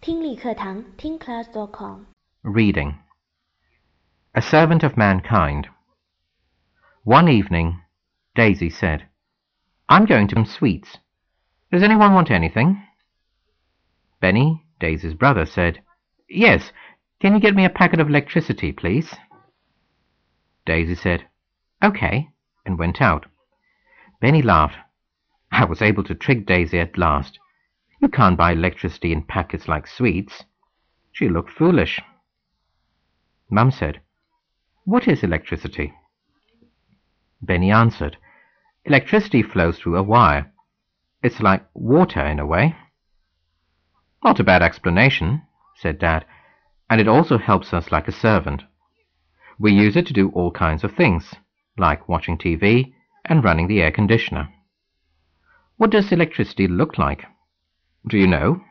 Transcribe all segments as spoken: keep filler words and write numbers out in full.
听力课堂听 class dot com Reading. A servant of mankind. One evening, Daisy said, "I'm going to some sweets. Does anyone want anything?" Benny, Daisy's brother, said, "Yes, can you get me a packet of electricity, please?" Daisy said, "OK," and went out. Benny laughed. I was able to trick Daisy at last. You can't buy electricity in packets like sweets. She looked foolish. Mum said, "What is electricity?" Benny answered, "Electricity flows through a wire. It's like water in a way." "Not a bad explanation," said Dad, "and it also helps us like a servant. We use it to do all kinds of things, like watching T V and running the air conditioner. What does electricity look like? Do you know?"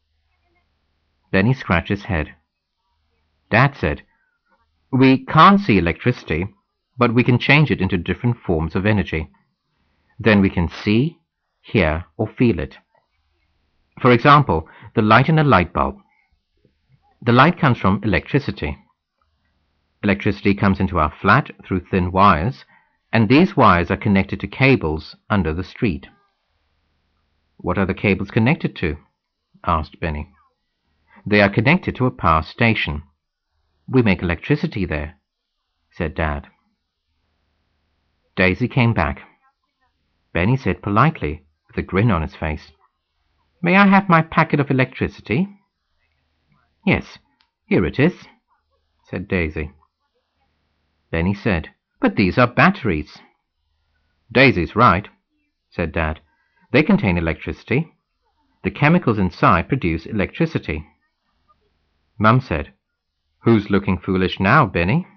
Benny scratched his head. Dad said, "We can't see electricity, but we can change it into different forms of energy. Then we can see, hear, or feel it. For example, the light in a light bulb. The light comes from electricity. Electricity comes into our flat through thin wires, and these wires are connected to cables under the street." "What are the cables connected to?" asked Benny. "They are connected to a power station. We make electricity there," said Dad. Daisy came back. Benny said politely, with a grin on his face, "May I have my packet of electricity?" "Yes, here it is," said Daisy. Benny said, "But these are batteries." "Daisy's right," said Dad. "They contain electricity. The chemicals inside produce electricity." Mum said, "Who's looking foolish now, Benny?"